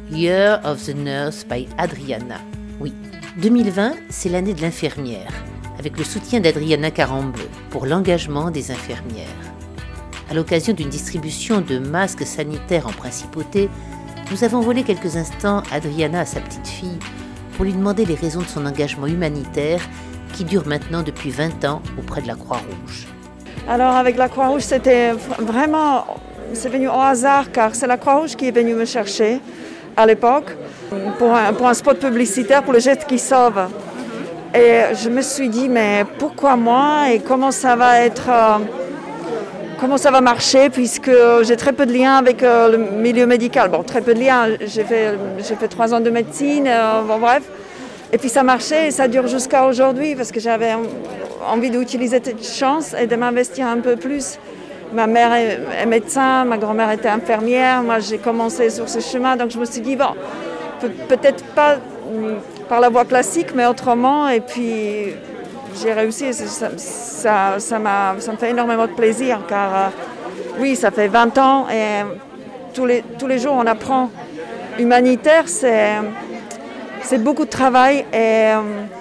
Year of the Nurse by Adriana. Oui, 2020, c'est l'année de l'infirmière, avec le soutien d'Adriana Carambeu pour l'engagement des infirmières. À l'occasion d'une distribution de masques sanitaires en principauté, nous avons volé quelques instants Adriana à sa petite fille pour lui demander les raisons de son engagement humanitaire qui dure maintenant depuis 20 ans auprès de la Croix-Rouge. Alors avec la Croix-Rouge, c'était vraiment, c'est venu au hasard car c'est la Croix-Rouge qui est venue me chercher à l'époque pour un spot publicitaire pour le Geste qui sauve. Et je me suis dit, mais pourquoi moi et comment ça va marcher puisque j'ai très peu de liens avec le milieu médical. Bon, très peu de liens, j'ai fait 3 ans de médecine, bref. Et puis ça marchait et ça dure jusqu'à aujourd'hui parce que j'avais envie d'utiliser cette chance et de m'investir un peu plus. Ma mère est médecin, ma grand-mère était infirmière, moi j'ai commencé sur ce chemin, donc je me suis dit, bon, peut-être pas par la voie classique, mais autrement, et puis j'ai réussi, ça me fait énormément de plaisir, car oui, ça fait 20 ans, et tous les jours on apprend. Humanitaire, c'est beaucoup de travail, et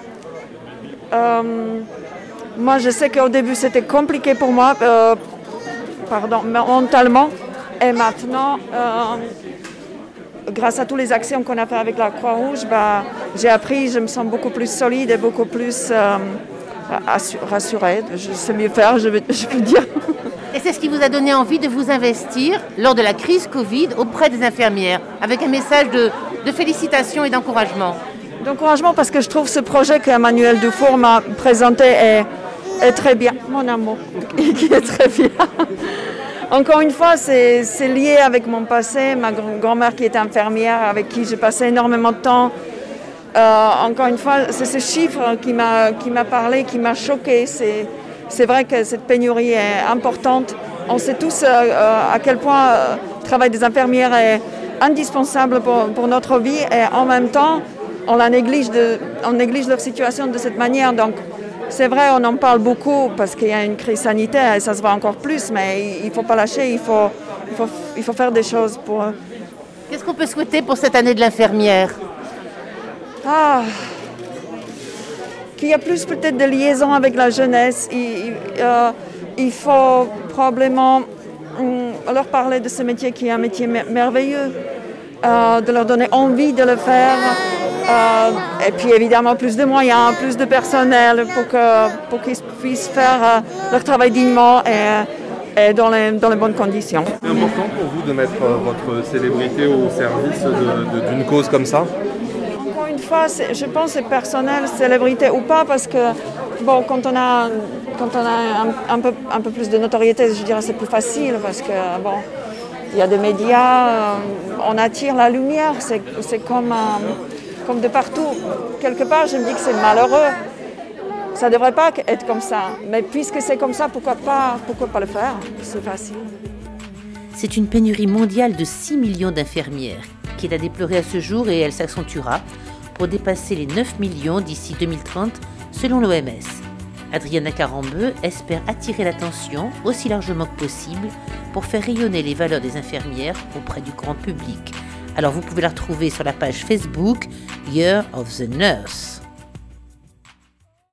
moi je sais qu'au début c'était compliqué pour moi, mentalement, et maintenant, grâce à toutes les actions qu'on a fait avec la Croix-Rouge, j'ai appris, je me sens beaucoup plus solide et beaucoup plus rassurée. Je sais mieux faire, je peux dire. Et c'est ce qui vous a donné envie de vous investir lors de la crise Covid auprès des infirmières, avec un message de félicitations et d'encouragement. D'encouragement parce que je trouve ce projet qu'Emmanuel Dufour m'a présenté est très bien, mon amour, qui est très bien. Encore une fois, c'est lié avec mon passé, ma grand-mère qui était infirmière, avec qui j'ai passé énormément de temps. Encore une fois, c'est ce chiffre qui m'a parlé, qui m'a choqué. C'est vrai que cette pénurie est importante. On sait tous à quel point le travail des infirmières est indispensable pour notre vie et en même temps, on néglige leur situation de cette manière. Donc, c'est vrai, on en parle beaucoup parce qu'il y a une crise sanitaire et ça se voit encore plus, mais il ne faut pas lâcher, il faut faire des choses pour eux. Qu'est-ce qu'on peut souhaiter pour cette année de l'infirmière ? Qu'il y a plus peut-être de liaison avec la jeunesse. Il faut probablement leur parler de ce métier qui est un métier merveilleux, de leur donner envie de le faire. Et puis évidemment plus de moyens, plus de personnel pour qu'ils puissent faire leur travail dignement et dans les bonnes conditions. C'est important pour vous de mettre votre célébrité au service d'une cause comme ça ? Encore une fois, je pense que c'est personnel, célébrité ou pas, parce que bon, quand on a un peu plus de notoriété, je dirais c'est plus facile parce que bon, il y a des médias, on attire la lumière, c'est comme de partout. Quelque part, je me dis que c'est malheureux. Ça ne devrait pas être comme ça. Mais puisque c'est comme ça, pourquoi pas le faire ? C'est facile. C'est une pénurie mondiale de 6 millions d'infirmières qui est à déplorer à ce jour et elle s'accentuera pour dépasser les 9 millions d'ici 2030 selon l'OMS. Adriana Carambeu espère attirer l'attention aussi largement que possible pour faire rayonner les valeurs des infirmières auprès du grand public. Alors vous pouvez la retrouver sur la page Facebook Year of the Nurse.